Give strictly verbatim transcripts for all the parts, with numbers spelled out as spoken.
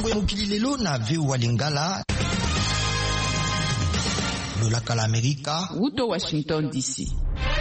sango ya mokili lelo na V O A Lingala lolaka la Amerika Uto Washington D C.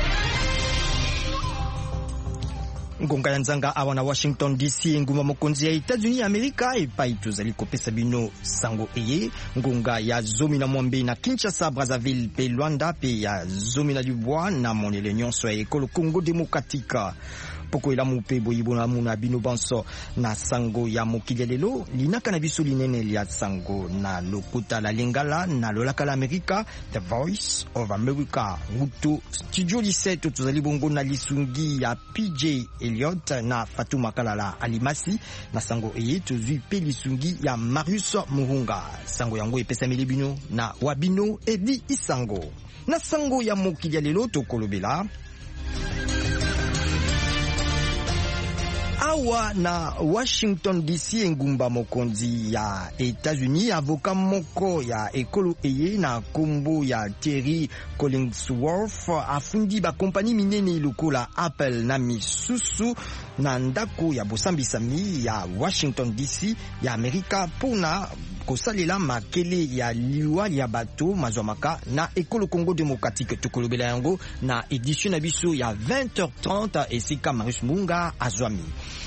ngonga ya nzanga awa na Washington D C nguma mokonzi ya Etats-Unis ya Amerika epai tozali kopesa bino sango eye ngonga ya zomi na mwambe na Kinshasa, Brazzaville pe Luanda pe ya zomi na Dubois na monele nyonso ya ekolo Congo Demokratika. Poko ela mupe boyibo na muna bino banso na sango ya mokili lelo linaka na biso linene lia sango na lokuta la Lingala na lolaka la Amerika, The Voice of America. Uto studio dix-sept tozali bongo na lisungi ya P J Elliott na Fatuma Kalala Alimasi na sango eye tozui pe lisungi ya Marius Muhunga. Sango yango epesa milibino na wabino edi isango na sango ya mokili lelo tokolobela awa na Washington D C ngumba mokonzi ya Etats-Unis avoka moko ya ekolo eye na kombo ya Terry Collingsworth afundi ba kompani minene lokola Apple na misusu na ndako ya bosambisami ya Washington D C ya Amerika pona kosalela makele ya liwa ya bato mazwamaka na ekolo Congo Demokratique. Tokolobela yango na edition na biso ya vingt heures trente esika Marius Munga azwami.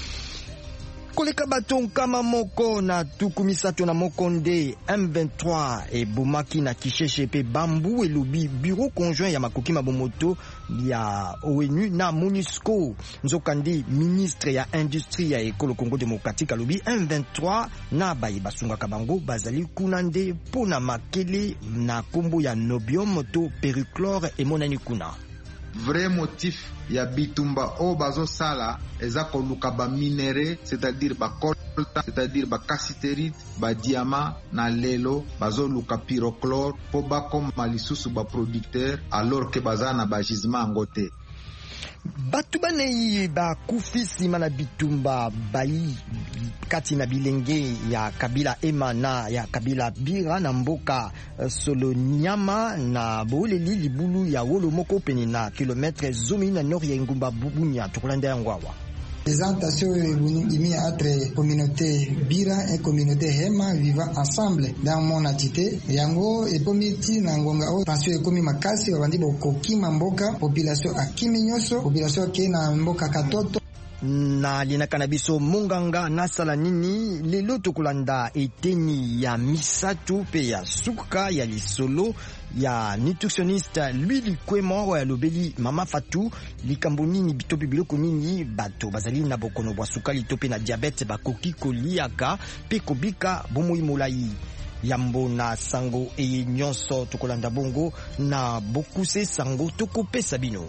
Koleka bato nkama moko na tuku misato na mokonde M vingt-trois e bomaki na Kisheshe pe Bambu elobi bureau conjoint ya makoki mabomoto ya ONU na MONUSCO. Nzokandi ministre ya industrie ya ekolo Congo Demokratique alobi M vingt-trois na baye basunga kabango bazali kunande pona makele na kombo ya nobium to perichlore emonani kuna. Vrai motif ya bitumba o bazo sala eza koluka ba minere, c'est-à-dire ba colta, c'est-à-dire ba cassiterite, ba diamant na lelo bazo luka pyrochlore po ba koma lisusu ba producteur alors que bazana ba gisement ngote. Batu banei ba kufisi mana bitumba bayi kati na bilenge ya kabila Ema na ya kabila Bira na mboka Solo Nyama na boleli libulu ya wolo moko pene na kilometre zomi na nord ya ngumba Bubunya tokolanda ya ngwawa. Présentation imi entre communauté Bira et communauté Hema vivant ensemble dans mon entité. Yango et pomiti na ngonga o tension ekomi makasi babandi bokoki mboka population akimi nyoso population ke na mboka Katoto. Na linaka na biso monganga nasala nini lelo tokolanda eteni ya misato pe ya suka ya lisolo ya nutritionniste lui likwemo ya lobeli Mama Fatou likambo nini bitopi biloko nini bato bazali na bokono bwa sukali to pe na diabete bakoki koliaka pe kobika bomoi molai yambo na sango eye nyonso tokolanda bongo na bokuse sango tokopesa bino.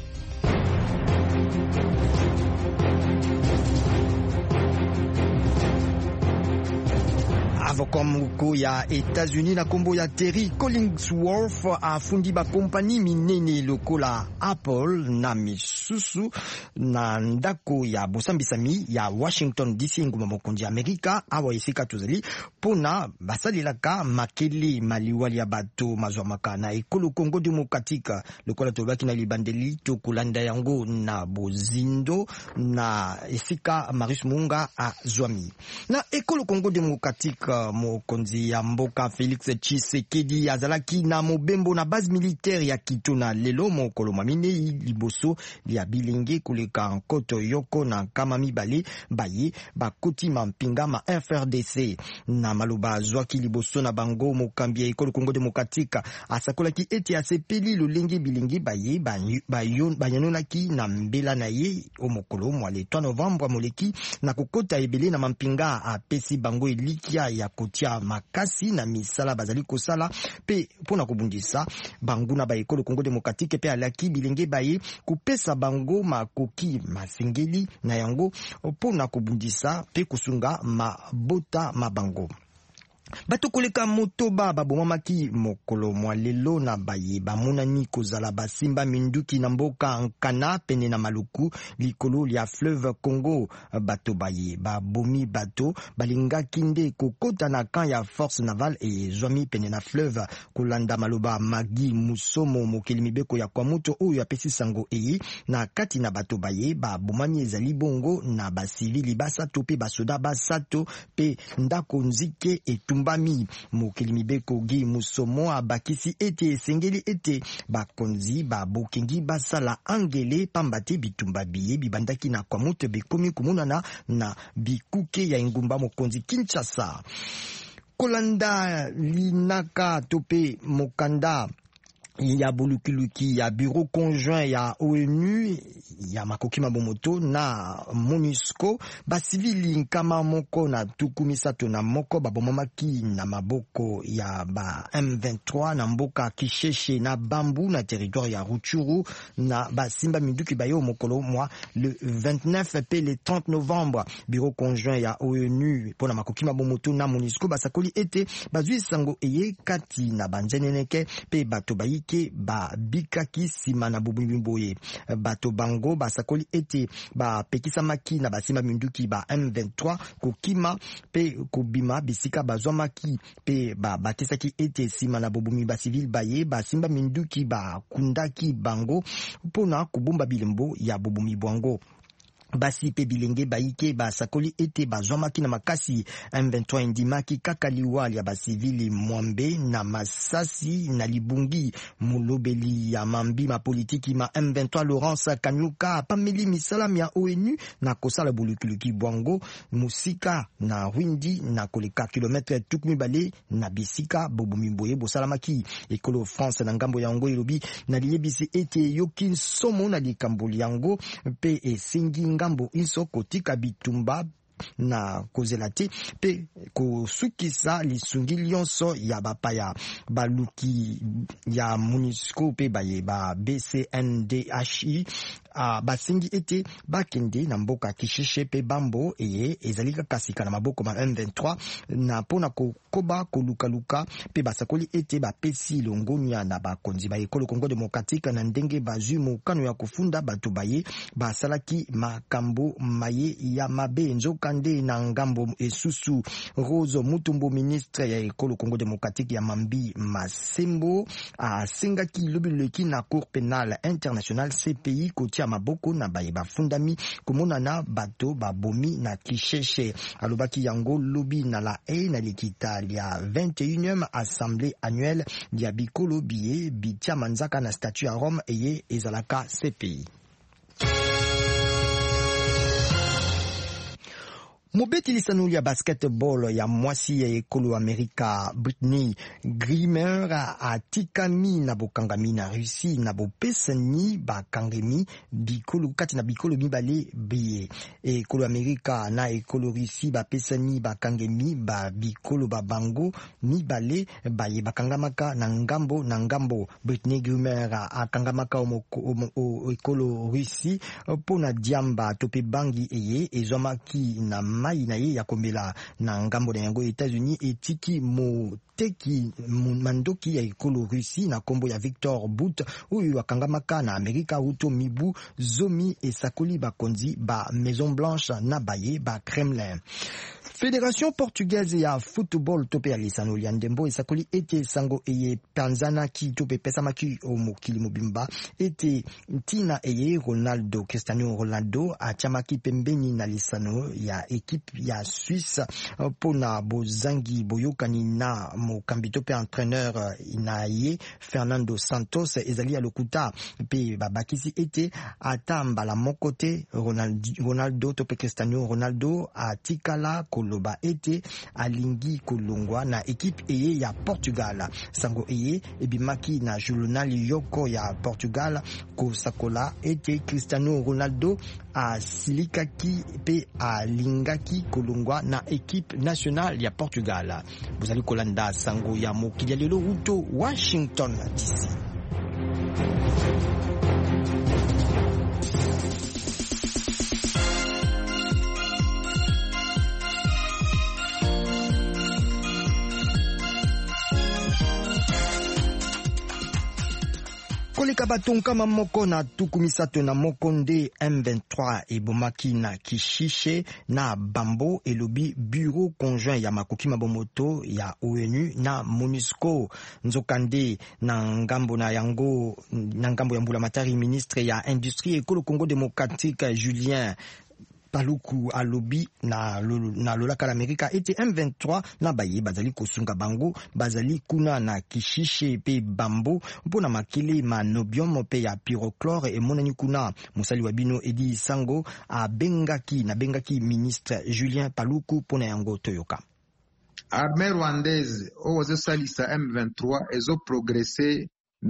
Avoka moko ya Etats-Unis na kombo ya Terry Collingsworth afundi ba kompani minene lokola Apple na misusu na ndako ya bosambisami ya Washington D C nguma mokonzi Amerika awa esika tozali pona basalelaka makele maliwali ya bato mazwamaka na ekolo Congo Demokratika lokola tobaki na libandeli tokolanda yango na bozindo na esika Marius Munga azwami na ekolo Congo Demokratika. Mokonzi ya mboka Felix Tshisekedi azalaki na mobembo na base militaire ya Kitona lelo mokolo mamine liboso ya bilenge koleka nkoto yoko na kama mibale baye bakoti mampinga ma F R D C na maloba zwaki liboso na bango mokambi ya ekolo Congo Demokratika asakolaki ete asepeli lolenge bilenge baye bayon bayanonaki na mbela na ye o mokolo mwa le trois novembre moleki na kokota ebele na mampinga apesi bango elikia ya kotia makasi na misala bazali kosala pe pona kobundisa bangu na ba ekolo Congo Demokratique pe alaki bilenge baye kupesa bango makoki masengeli na yango pona kobundisa pe kusunga mabota mabango. bato koleka motoba babomamaki mokolo mwa lelo na baye bamonani kozala basimba minduki na mboka Nkana pene na Maluku likolo lia fleuve Congo. Bato baye babomi bato balingaki nde kokota na camp ya force navale e zwami pene na fleuve kolanda maloba Magi Musomo mokeli mibeko ya kwa moto oyo apesi sango eye na kati na bato baye babomani ezali bongo na basivili basato pe basoda basato pe ndako nzike etumba Bami mokeli mibeko Gi Musomo abakisi ete esengeli ete bakonzi babokengi basala angele pambate bitumba biye bibandaki na kwa moto bekomi kumunana na bikuke ya engumba mokonzi Kinshasa. Kolanda linaka tope mokanda ya bulukiluki ya bureau conjoint ya O N U ya makoki mabomoto na MONUSCO basivili nkama moko na tuku misato na moko babomamaki na maboko ya ba M vingt-trois na mboka Kisheshe na Bambu na territoire ya Rutshuru na basimba minduki bayo mokolo mwa le vingt-neuf pe le trente novembre. Bureau conjoint ya O N U pona makoki mabomoto na MONUSCO basakoli ete bazwi sango eye kati na banjeneneke pe bato bayi ke ba bikaki sima na bubimboye. Bato bango basakoli ete ba pekisa maki na basimba minduki ba M vingt-trois kokima pe kobima bisika bazwamaki pe ba batesaki ete sima na bubumi ba civil baye basimba minduki ba kundaki bango pona kubumba bilembo ya bubumi bwango. Basi pe bilenge baike basakoli ete bazwamaki na makasi M vingt-trois indimaki kaka liwali ya basivili mwambe na masasi na libungi mulobeli ya mambi ma politiki ma M vingt-trois Laurence Kanyuka pameli misalam ya O N U na kosala bulukiluki bwango musika na Rwindi na koleka kilometre tukumi bale na bisika bobumi boye bosalamaki. Ekolo France na ngambo yango elobi na liyebisi ete yoki somo na likamboli yango pe esengi ngambo iso kotika bitumba na kozela te pe kosukisa lisungi lyonso ya bapaya baluki ya MONUSCO pe baye ba B C N D H I a basingi ete bakende na mboka Kisheshe pe Bambo eye ezalika kasika na maboko ma M vingt-trois na pona kokoba kolukaluka pe basakoli ete bapesi longonya na bakonzi ba ekolo Congo Democratique na ndenge bazwi mokano ya kufunda bato baye basalaki makambo maye ya mabe nzokande na ngambo esusu. Rose Mutombo ministre ya ekolo Congo Democratique ya Mambi Masembo asengaki lobileki na Cour pénale internationale C P I kotia maboko na baye bafundami komona na bato babomi na Kisheshe. Alobaki yango lobi na la e na likita ya vingt et unième assemblée annuelle ya bikolo biye bitia manzaka na statut à Rome eye ezalaka C P I. Mobeti lisanuli ya basketball ya mwasi ya ekolo Amerika Brittney Griner atikami na bokangami na Russie na bopesani bakangemi bikolo kati na bikolo mibale biye. Ekolo Amerika na ekolo Russie bapesani bakangemi ba bikolo babango mibale baye bakangamaka na ngambo na ngambo. Brittney Griner akangamaka o ekolo Russie pona diamba tope bangi eye ezwamaki na mai na ye ya komela na ngambo na yango Etats-Unis etiki moteki mandoki ya ekolo Russie na kombo ya Victor Bout oyo akangamaka na Amerika uto mibu zomi esakoli bakonzi ba Maison Blanche na baye ba Kremlin. Fédération portugaise ya football tope ya lisano ya ndembo esakoli ete sango eye Tanzania ki tope pesa maki o mokili mobimba ete ntina eye Ronaldo Cristiano Ronaldo achamaki pembeni na lisano ya equipe ya Suisse pona bozangi boyokani na mokambi tope entraîneur na ye Fernando Santos ezali ya lokuta pe babakisi ete atamba la mokote Ronaldo, Ronaldo tope Cristiano Ronaldo atikala koloba ete alingi kolongwa na equipe eye ya Portugal. Sango eye ebimaki na journal yoko ya Portugal kosakola ete Cristiano Ronaldo asilikaki pe alingaki kolongwa na equipe nationale ya Portugal. Bozali kolanda sango ya mokili ya lelo uto Washington D C. koleka batonka mamoko na tuku misato na mokonde M vingt-trois ebomaki na Kishishe na Bambo elobi bureau conjoint ya makoki mabomoto ya O N U na MONUSCO. Nzokande na ngambo na yango na ngambo ya mbula matari ministre ya industrie ekolo Congo démocratique Julien Paluku alobi na na lolaka l'Amerika ete M vingt-trois na baye bazali kosunga bango bazali kuna na Kishishe pe Bambo mpona makele manobium pe ya pyrochlore e monani kuna musali wa bino Edi Sango a bengaki na bengaki ministre Julien Paluku pona yango toyoka. Armée rwandaise ozo salisa M vingt-trois ezo progresser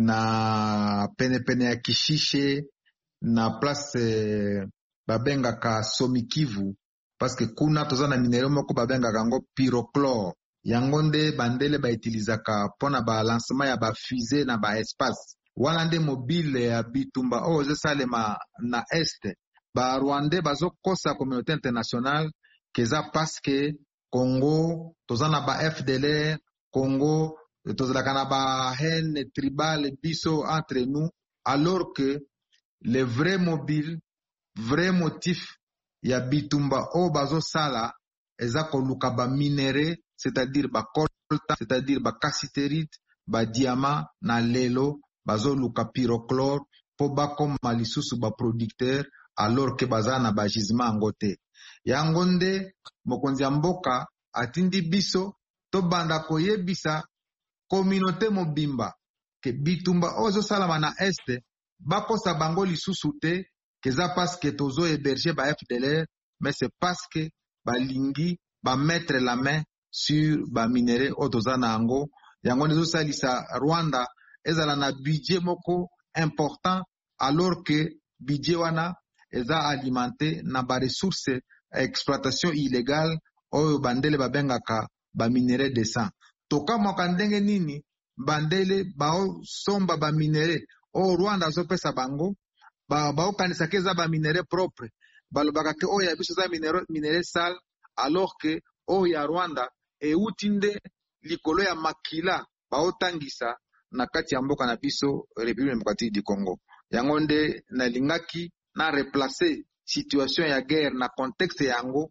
na pene pene ya Kishishe na place babengaka Somikivu parce que kuna toza na minere moko babengaka yango pyrochlore yango nde bandele baitilizaka pona ba lancement ya ba fusée na ba espace wana nde mobile ya bitumba oyo ezosalema na este ba Rwandais bazokosa communauté internationale keza parce que Congo toza na ba F D L R Congo tozalaka na ba haine tribale biso entre nous alors que le vrai mobile vrai motif ya bitumba o bazo sala eza koluka ba minere c'est-à-dire ba coltan c'est-à-dire ba cassiterite ba diamant na lelo bazo luka pyrochlore po bakoma lisusu ba producteur alors que baza na ba gisement ngote yango nde mokonzi ya mboka atindi biso to banda koyebisa communauté mobimba ke bitumba ozo salama na este bakosa bango lisusu te keza parce que tozo héberger ba F D L R mais c'est parce que ba lingi ba mettre la main sur ba minéraux otoza na yango yango nezo salisa Rwanda ezala na budget moko important alors que budget wana eza alimenté na ba ressources exploitation illégale oyo bandele babengaka ba minéraux de sang toka moka ndenge nini bandele bao somba ba minéraux o Rwanda azopesa bango ba baokanisa ke eza ba minéraux propre balobaka ke oyo ya biso eza minéraux sale alors que oyo ya Rwanda euti nde likolo ya makila baotangisa na kati ya mboka na biso République démocratique du Congo yango nde nalingaki na replacer situation ya guerre na contexte yango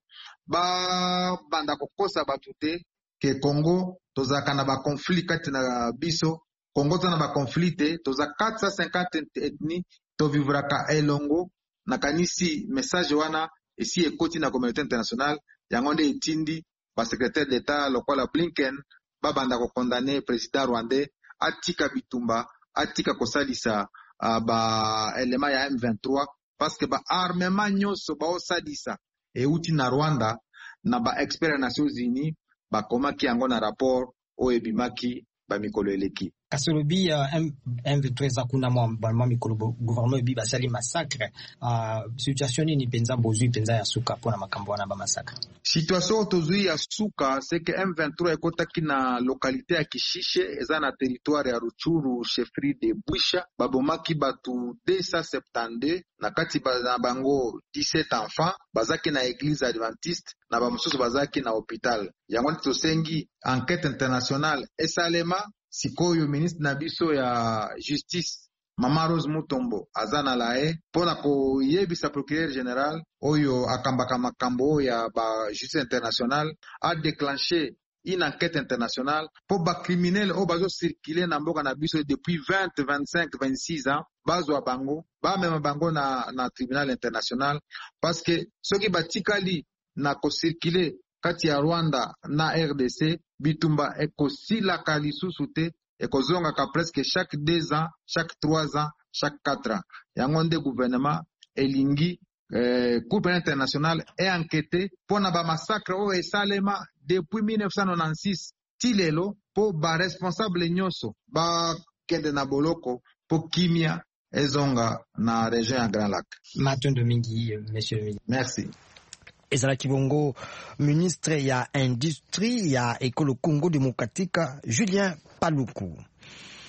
ba banda kokosa batu te ke Congo tozaka na ba conflit kati na biso Congo tozana ba conflit te toza quatre cent cinquante ethnies to vivraka elongo na kanisi message wana esi ekoti na communauté internationale yango nde etindi ba secrétaire d'État lokola Blinken ba banda ko condamner président rwandais atika bitumba atika kosalisa uh, ba elema ya M vingt-trois parce que ba armement nyonso ba osadisa euti na Rwanda na ba expert Nations Unies ba komaki yango na rapport o ebimaki ba mikolo eleki Kasolobi M vingt-trois akuna mwa mikolo gouvernement bi basali massacre situation ni penza bozui penza ya suka pona makambo wana ba massacre situation tozui ya suka c'est que M vingt-trois ekotaki na localité ya Kishishe eza na territoire ya Ruchuru chefferie de Bwisha babomaki batu deux cent soixante-douze na kati ba bango dix-sept enfants bazaki na église adventiste na bamususu bazaki na hôpital yango tosengi enquête internationale esalema sikoyo ministre na biso ya justice Mama Rose Mutombo azana lae pona ko yebisa procureur général oyo akambaka makambo ya ba justice internationale a déclenché une enquête internationale po ba criminel o bazo circuler na mboka na biso depuis vingt, vingt-cinq, vingt-six ans bazo bango ba mema bango na na tribunal international parce que soki batikali na ko circuler kati ya Rwanda na R D C bitumba ekosilaka lisusu te ekozongaka presque chaque deux ans chaque trois ans chaque quatre ans yango nde gouvernement elingi eh, Cour pénale internationale e enquêté pona ba massacre o esalema depuis mille neuf cent quatre-vingt-seize ti lelo po ba responsable nyonso ba kende na boloko po kimia ezonga na région ya Grand Lac. Matondo mingi monsieur Mingi. Merci. Ezala Kibongo, ministre ya industrie ya ekolo Congo démocratique Julien Paluku.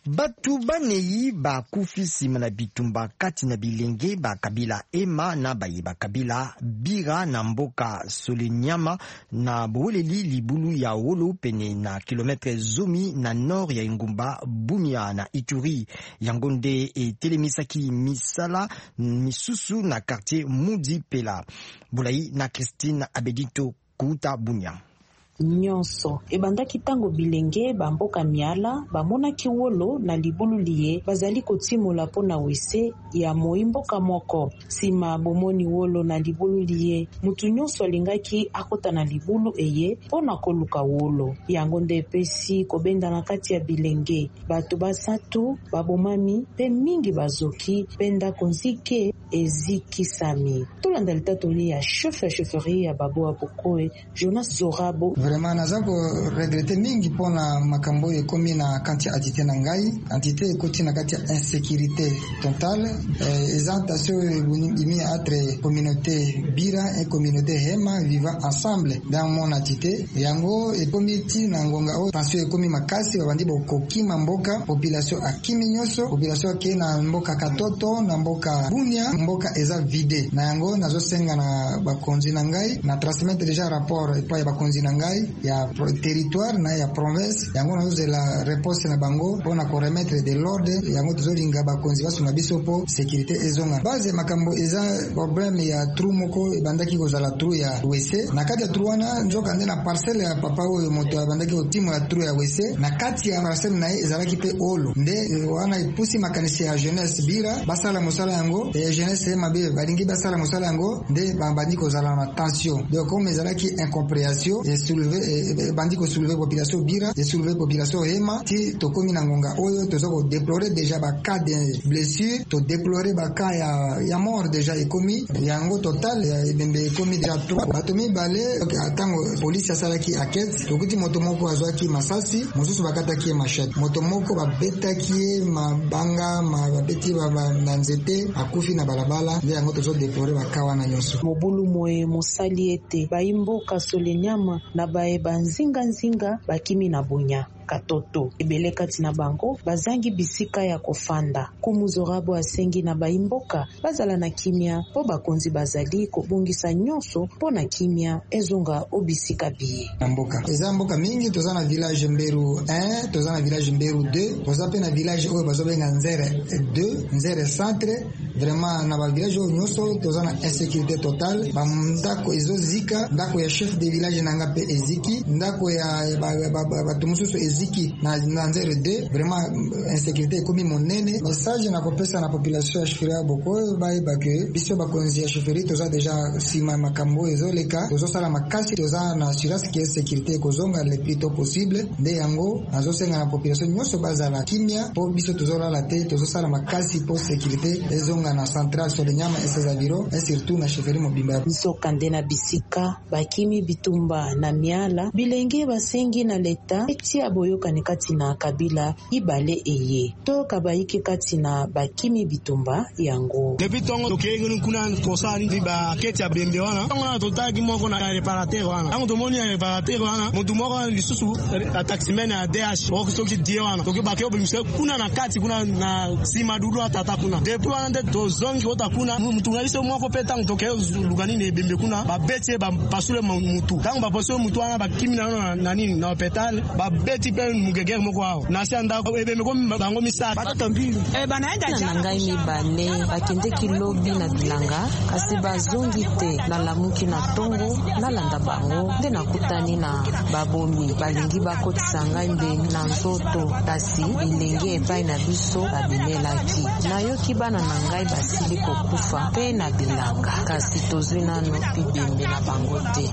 Batu banei ba kufisi na bitumba kati na bilenge ba kabila Ema na baye ba kabila Bira na mboka Solenyama na Bweleli libulu ya Wolo pene na kilometre zomi na nord ya Ingumba Bunia na Ituri. Yangonde e telemisaki misala misusu na quartier Mudi Pela. Bulai na Christine Abedito Kuta Bunia. Nyonso ebandaki tango bilenge bamboka miala bamonaki Wolo na libulu liye bazali kotimola pona wese ya moimboka moko. Sima bomoni Wolo na libulu liye, mutu nyonso alingaki akota na libulu eye pona koluka Wolo. Yango nde epesi kobenda na kati ya bilenge bato basatu babomami pe mingi bazoki penda konzike ezikisami. Tolanda litatoli ya chef ya chefferie ya Babo Apokoe Jonas Zorabo. Vraiment naza ko regrete mingi pona makambo ekomi na kanti atite na ngai entité ekoti na kati ya insécurité totale eh, exaltation imi entre communauté Bira et communauté Hema vivant ensemble dans mon entité yango ekomi ti na ngonga o tension ekomi makasi babandi bokokima mboka population akimi nyonso population ke na mboka Katoto na mboka Bunia mboka eza vide na yango nazosenga na bakonzi na ngai na transmettre déjà rapport epa ya bakonzi na ngai ya territoire na ya province yango nazo la réponse na bango pona ko remettre de l'ordre yango tozolinga bakonzi baso na biso po sécurité ezonga base makambo eza problème ya trou moko ebandaki kozala trou ya wese na kati ya trou wana nzoka nde na parcelle ya papa oyo moto abandaki otimo ya trou ya wese na kati ya parcelle na ezalaki pe olo nde wana epusi makanisi ya jeunesse Bira basala mosala yango e jeunesse mabe balingi basala mosala yango nde bambandi kozala na tension donc comme ezalaki incompréhension et soulever e bandi ko soulever population Bira et soulever population Hema ti tokomi na ngonga oyo tozoko déplorer déjà ba cas de blessure to déplorer ba cas ya ya mort déjà ekomi yango total ebembe ekomi déjà trois batomi balé atango police asalaki enquête tokuti moto moko azwaki masasi mosusu bakataki machette moto moko babetaki mabanga mabeti ba nanzete akufi na balabala nde yango tozo déplorer ba cas wana nyonso mobulu moye mosali ete baimboka Solenyama na bae banzinga nzinga bakimi na Bunya Katoto ebele kati na bango bazangi bisika ya kofanda kumuzorabo asengi na baimboka bazala na kimia po bakonzi bazali kobungisa nyonso po na kimia ezonga obisika biye mboka eza mboka mingi toza na village Mberu un toza na village Mberu deux toza pe na village oyo bazobenga Nzere deux Nzere centre vraiment na ba village oyo nyonso toza na insécurité totale bamndako ezozika ndako ya chef de village nanga pe eziki ndako ya batumususu eziki na na Nzere deux vraiment insécurité komi monene message na kopesa na population ya Shifiria boko bai bake biso bakonzi ya Shifiria toza déjà sima makambo ezoleka tozo sala makasi toza na assurance que sécurité kozonga le plus tôt possible nde yango nazosenga na population nyonso bazala kimia po biso tozola la te tozo sala makasi po sécurité ezonga na centrale Solenyama esa biro et surtout na Shifiria mobimba Nzokande na bisika bakimi bitumba na miala bilenge basengi na leta eti aboyokani kati na kabila ibale eye to kabaiki kati na bakimi bitumba yango depuis tongo tokengeni kuna kosani diba keti ya bembe wana tongo na totaki moko na reparateur wana tango tomoni ya reparateur wana mutu moko lisusu taximene ya D H okisoki die wana toki bakeo bimise kuna na kati kuna na sima dudu atata kuna depuis wana nde tozongi ota kuna mutu ngaliso moko pe tango tokeo lugani ne bembe kuna babeti ba pasule mutu tango ba pasule mutu wana bakimi na na nini na hospital babeti pe mugege moko wao na sianda ebembe ko bango misa batoto mbili e banaenda jana ngai mibale bakendeki lobi na bilanga kasi bazongi te na lamuki na tongo na landa bango nde nakutani na babomi balingi bakotisa ngai mbeni na nzoto kasi bilenge epai na biso babimelaki nayoki bana na ngai basili kokufa pe na bilanga kasi tozwi nano bibembe na bango te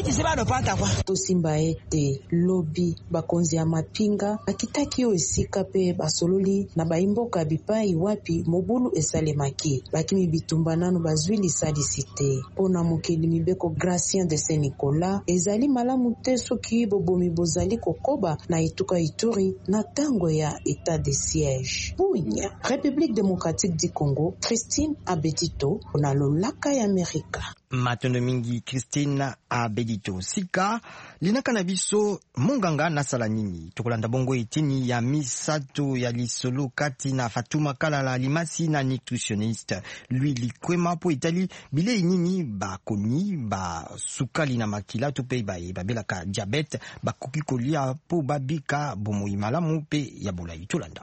tosimba ete lobi bakonzi ya mapinga bakitaki oyo esika pe basololi na baimboka bipai wapi mobulu esalemaki bakimi bitumba nano bazwi lisalisi te mpona mokeli mibeko Gracien de Saint-Nicolas ezali malamu te soki bobomi bozali kokoba na etuka Ituri na tango ya état de siège. Bunya, République démocratique du Congo, Christine Abedito na lolaka ya Amerika. Matondo mingi Christine Abedito Sika linaka na biso monganga nasala nini tokolanda bongo etini ya misato ya lisolo kati na Fatuma Kalala Limasi na nutritionniste lui likwema po itali bile nini ba koni ba sukali na makila to pe ba babelaka diabete ba koki kolia po babika bomoi malamu pe ya bolai tolanda.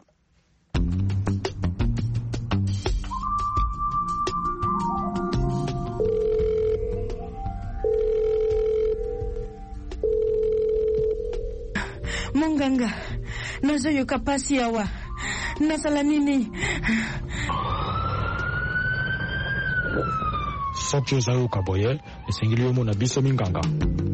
Monganga, nazoyoka pasi awa. Nasala nini? Soki ozayoka boye, esengeli yo mona biso minganga.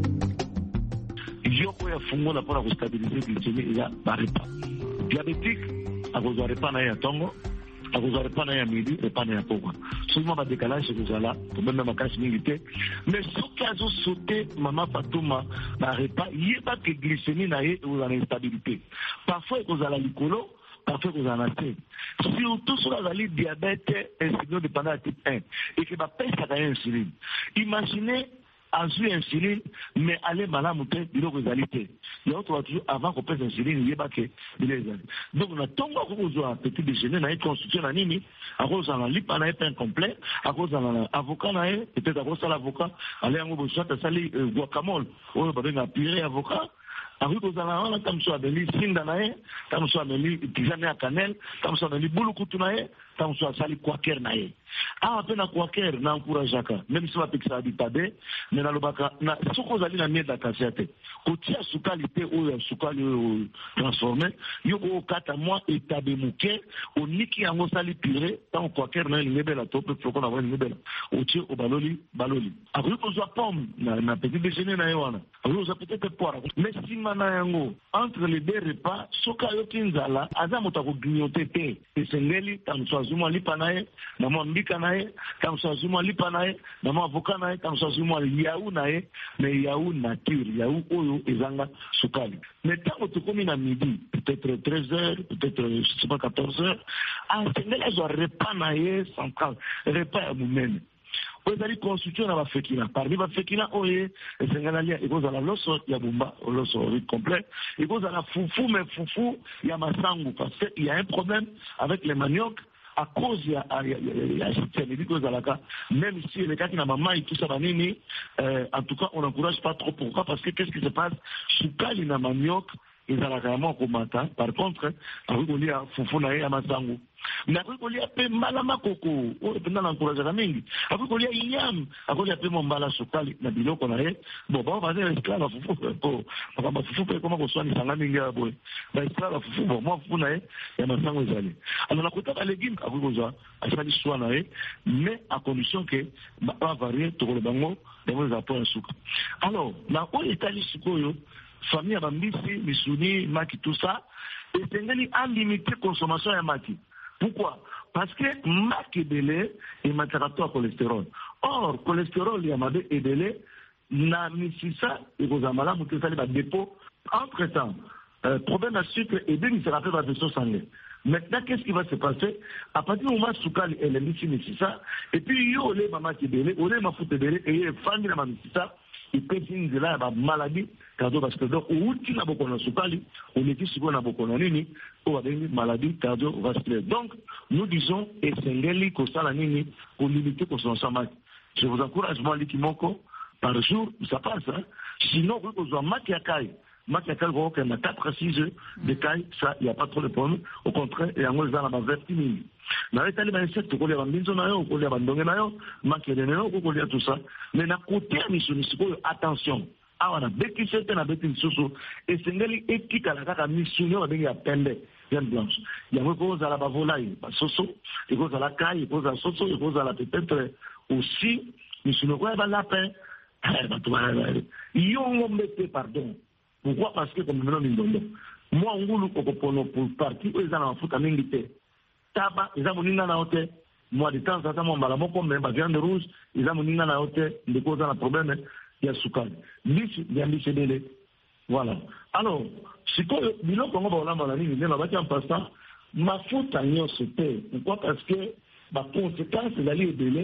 Yoko ya fungola pona kustabilize glycemie ya barepa. Diabétique, akozwa repa na ya tongo, akozwa repa na ya midi, repa na ya pokwa. Souvent ba décalage kozala, to même makasi mingi te. Mais soki azo sauter mama Fatuma na repa, yeba ke glycémie na ye ou na instabilité. Parfois kozala likolo, parfois kozala te. Surtout sur la diabète insulino dépendant de type un et que ba pesa ka insuline. Imaginez azui insuline mais aller malamu te biloko ezali te. Ya to toujours avant qu'on pèse insuline yeba ke biloko ezali. Donc na tongo ko kozwa petit déjeuner na constitution na nini akoza na lipa na pain complet akoza na avocat na e peut-être akoza l'avocat aller ngo bo soit sali guacamole o ba benga purée avocat. Après que vous allez là, comme ça, ameli sindanae, comme ça, ameli tisane à cannelle, comme ça, ameli boulukoutunae, comme ça, sali quaker nae. Ah, peine à quaker, na encourageaka, même si on a piqué ça habitade, mais na lobaka, na, ce qu'on a dit la mienne d'acasiate, kotia soukalité ou soukali transformé, yoko kata moi et tabemouke, au niki yango sali pire, tant quaker na une belle top, faut qu'on ait une belle, au tir au baloli, baloli. Après que vous avez pomme, na petit déjeuner na yoana, après vous avez peut-être poire, mais si yango entre les deux repas soka yoki nzala aza moto akogignote te esengeli tamso azuma lipa naye na mwa mbika naye tamso azuma lipa naye na mwa avocat naye tamso azuma yaou naye mais yaou nature yaou oyo ezanga sukali mais tango tokomi na midi peut-être treize heures peut-être je sais pas quatorze heures asengeli azwa repas naye central repas ya munene vous allez constituer dans la fékina. Parmi la fékina, oye, et c'est un allié, et vous allez l'osso, il y a bomba, l'osso complet, et vous allez foufou, mais foufou, il y a masangu, parce qu'il y a un problème avec les maniocs, à cause, il y a, il y a, il y a, il y a, même si les cas qui n'a maman et tout ça, euh, en tout cas, on n'encourage pas trop. Pourquoi? Parce que qu'est-ce qui se passe? Souka, il y a manioc, ils ont carrément combattant. Par contre, avec on dit à foufou, naïe, à masangu. Mais après qu'on lui a fait malama coco, on est pendant l'encouragement à mingi. Après qu'on lui a yam, après qu'on lui a fait mon bala sokali, na bilo qu'on a eu. Bon, bah on va dire esclave à foufou, pour, pour, pour foufou, comment qu'on soit ni sanga mingi à boy. Bah esclave à foufou, bon, moi foufou na eu, y a ma sango zali. Alors la côté à légumes, après qu'on soit, à ça dit soit na eu, mais à condition que, bah, on va varier, tout le bango, dans les apports à souk. Alors, là où est allé sukoyo, famille à bambisi, misuni, maki, tout ça, et c'est une limitée consommation à maki. Pourquoi? Parce que marque ebele et matarato à cholestérol. Or, cholestérol y a mabé ebele na misisa et vos amala mouté sali ba dépôt. Entre temps, euh, problème à sucre et bien il se rappelle la vaisseau sanguin. Maintenant, qu'est-ce qui va se passer? À partir du moment où Soukali est le misisa, et puis yo le mama qui ebele, ole ma foute ebele, et il famille la misisa, il peut dire là la maladie cardio parce que donc où tu n'as beaucoup de soukali on est ici on a beaucoup de nini on a des maladies cardiovasculaires. Donc nous disons essengeli ko sala nini pour limiter consommation mat. Je vous encourage moi likimoko par jour ça passe hein? Sinon vous besoin mat ya kai mat ya kai ko na quatre à six heures de kai ça il y a pas trop de problème au contraire et en gros ça la vertimine. Na etali ba insecte ko le bambinzo na yo ko le bandonge na yo makele na yo ko le tout ça mais na côté mission siko attention awana beki sete na beti nsusu esengeli ekikala kaka mission yo bengi ya pembe viande blanche yango ko za la bavolai ba soso et ko za la kai ko za soso et ko za la peut-être aussi mission ko ba lapin ba to ba yo ngombe pardon pourquoi? Parce que comme nous nous moi ngulu ko pono pour partie o za na mafuta mingi te taba eza moninga na hote moi de temps en temps mon balamoko mais ba viande rouge eza moninga na hote de cause na problème ya sukali biso ya mbisebele voilà. Alors siko biloko ngo ba olamba na nini na ba tiampa mafuta nyonso te. Pourquoi? Parce que ba conséquence ezali ebele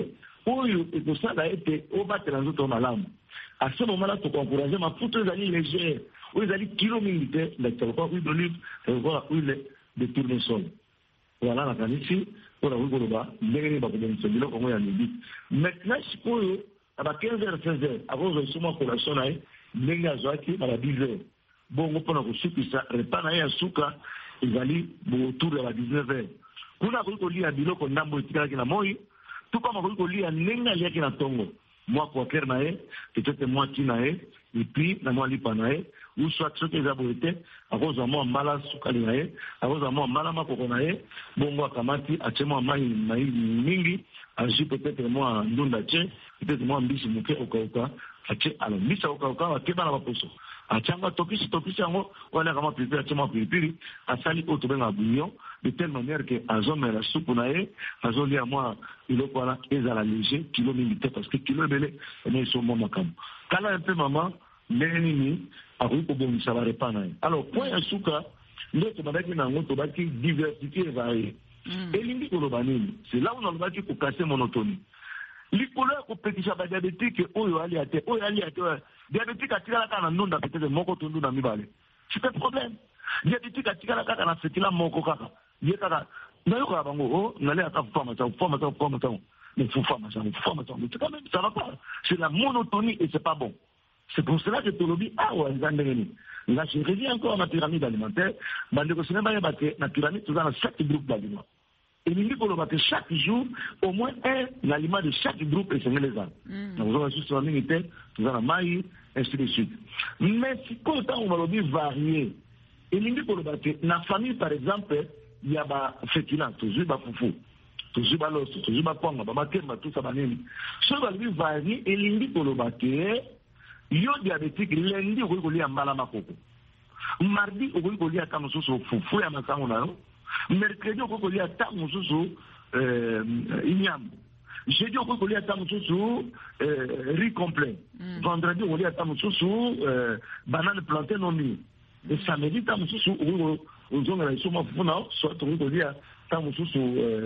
oyo ekosala ete obatela nzoto malamu. À ce moment-là, tu peux encourager ma poutre d'aller légère. Ou d'aller kilo militaire, mais tu vas pas huile d'olive, tu vas pas huile de tournesol. Voilà la canisse, pour la roue de bas, mais pas de celui-là, comme on a dit. Maintenant, je peux, à quinze heures, seize heures, avant de se mettre la sonne, les azoaki, à la dix heures. Bon, on peut en souper ça, repas à souka, ils allaient autour de la dix-neuf heures. Quand on a voulu lire à bilo, qu'on a moitié qui na moi, tout comme on a voulu lire à nenga liaki na tongo. Moi, quoi faire nae, peut-être moi qui nae, et puis, na moi lipa nae, ou soit ce que j'ai été, à cause de moi, mala soukali nae, à cause de moi, mala makoko nae, bon, moi, kamati, à chez moi, maï, maï, mingi, à j'ai peut-être moi, ndunda tche, peut-être moi, mbisi mouke, okaoka, à chez, alors, mbisa okaoka, à keba na baposo. À changa tokisi, tokisi, yango, ou à la kama pipi, à chez moi, pipi, à sali, autre ben, à bouillon, de telle manière que, à zone, la soupe nae, à zone, à moi, il est quoi là, ils à la léger, kilo militaire, parce que kilo belé, mais ils sont mon macam. Quand un peu maman, l'ennemi, a vu que bon, ça va répandre. Alors, point à souka, l'autre badaki n'a pas baki diversité variée. Et l'indi kolobanini, c'est là où on a baki pour casser monotonie. Les couleurs pour petit chat diabétique, oyo ali ate, oyo ali ate, diabétique a tiré la canne en nunda, peut-être moko tondu na mibale. C'est un problème. Diabétique a tiré la canne en fetila moko kaka. Yekaka. D'ailleurs, quand on allait à ta femme, ta femme, ta femme, ta femme, mais faut femme, ça, faut femme, mais quand même, ça va pas. C'est la monotonie et c'est pas bon. C'est pour cela que tu le dis, ah ouais, là, je reviens encore à la pyramide alimentaire. Dans le cinéma, il y a la pyramide, tu as chaque groupe d'aliments. Et il dit que chaque jour, au moins un aliment de chaque groupe est semé les arbres. Donc, vous avez juste la minute, tu as la maille, ainsi de suite. Mais si quand on va le dire varié, il dit que la famille, par exemple, il y a des féculents, toujours des foufou, toujours des l'os, toujours des ponga, des makemba, tout ça, ce va lui varier, et il dit que yo diabétique lundi okoki kolia mbala makoko, mardi okoki kolia ta mosusu fufu ya masango na yo, mercredi okoki kolia ta mosusu inyambo, jeudi okoki kolia ta mosusu riz complet, vendredi okoki kolia ta mosusu banane plantain non mûre, et samedi ta mosusu okoki ozongela iso mafufu na yo, soit okoki kolia ta mosusu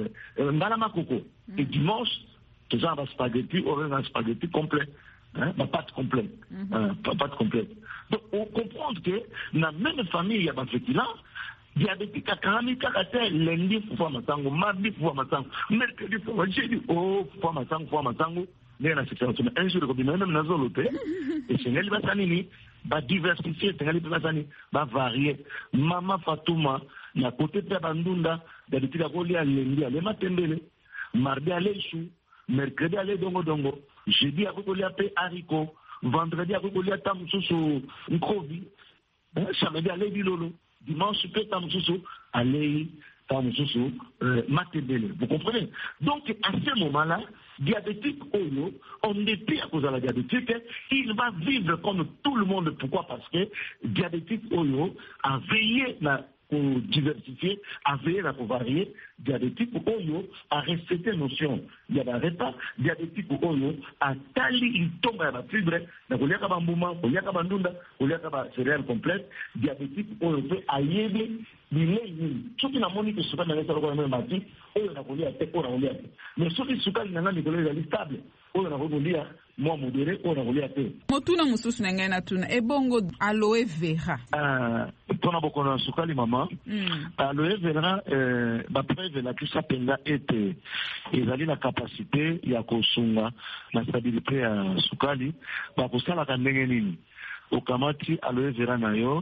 mbala makoko, et dimanche toza na spaghetti okoki na spaghetti complet. Hein, ma pâte complète. Mm-hmm. euh, pâte complète. Donc, on comprend que dans la même famille, il y a des féculents, diabétique à quarante caractères, lundi, fois matango, mardi, fois matango, mercredi, fois jeudi, oh, fois matango, fois matango, mais la séquence, un jour, comme même dans l'autre, et c'est elle, basanini, va diversifier, c'est elle, basanini, va varier. Maman Fatouma, na côté de Bandunda, d'habitude à Golia, lundi, à l'Ematembele, mardi, à l'Echou, mercredi, à l'Edongo Dongo, jeudi à Kokolia pe haricot, vendredi à Kokolia tamususu nkrovi, samedi à l'Ebilolo, dimanche pe tamususu à l'Ei tamususu matebele. Vous comprenez? Donc à ce moment-là, diabétique Oyo, en dépit à cause de la diabétique, il va vivre comme tout le monde. Pourquoi? Parce que diabétique Oyo a veillé na pour diversifier, à veiller à varier, diabétique ou oyo, à respecter notion. Il y a des repas, diabétique ou oyo, à tali, il tombe à la fibre, dans le liaka bambouma, au liaka bandunda, au liaka céréales complètes, diabétique ou oyo, à yébe, il est, tout qui n'a moni que ce qu'on a laissé le même matin, oyo n'a pas lié à tête, oyo n'a pas lié à tête. Mais ce qui souka, il n'a pas lié stable, oyo n'a pas lié à moi modéré, oyo n'a pas lié à tête. Motuna mususu na ngana tuna, ebongo aloe vera. Ah, pona bokona sukali mama. Aloe vera, euh, ba preuve la kisa penga ete, ezali la capacité ya kosunga, la stabilité ya sukali, ba kosala ka ndenge nini. Okamati aloe vera na yo,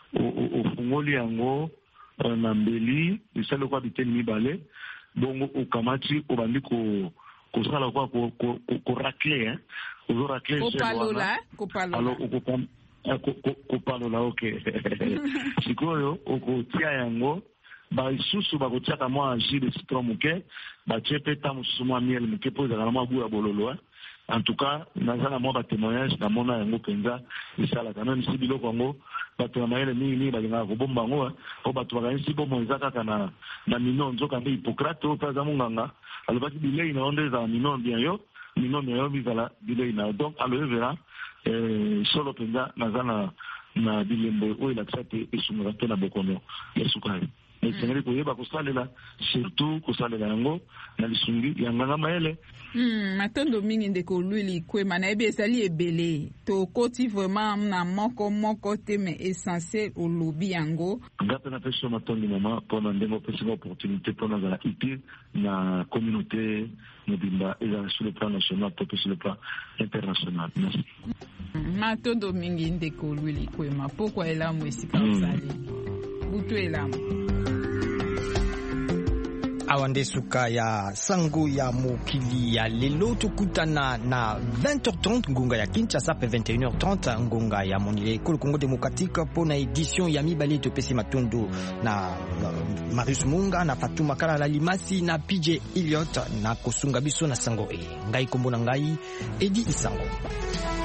ofungoli yango, na mbeli, isale kwa biteni mibale, bongo okamati obandi ko kosala kwa ko ko racler hein, ko racler ko palola, ko palola. Alors ko ko palola okay. Sikoyo okotia yango ba isusu ba kotia ka mwa jus de citron muke, ba chepe ta mususu mwa miel muke po za na mwa bu ya bololo. En tout cas, nazana mwa ba témoignage na mona yango penza isala kana nsi biloko ngo bato na mayele mingi ba linga ko bomba ngo o bato ba nsi bombo ezaka kana na mino nzoka mbi Hippocrate o paza munganga alobaki bilei na onde za mino bien yo mino bien yo bizala bilei na donc aloe vera eh solo penza nazana na bilembo o ila tsate esunga tena bokono ya sukari. mais sengeli koyeba kosalela surtout kosalela yango na lisungi yanganga maele. Hmm, matondo mingi ndeko Louis Likwema na ebe ezali ebele to koti vraiment na moko moko te mais essentiel au lobby yango ngape na peso matondo mama pona ndemo pesa opportunité pona za utile na communauté mobimba eza sur le plan national to sur le plan international. Merci. Matondo mingi ndeko Louis Likwema pourquoi elamu esika ozali butu elamu awande suka ya sango ya mokili ya lelo tukutana na vingt heures trente ngonga ya Kinshasa pe vingt et une heures trente ngonga ya Monile ko Congo démocratique pour na édition ya mibale to pesi matondo na uh, Marius Munga na Fatuma Kala la Limasi na P J Elliot na kosunga biso na sango e ngai kombo na ngai Edi Isango.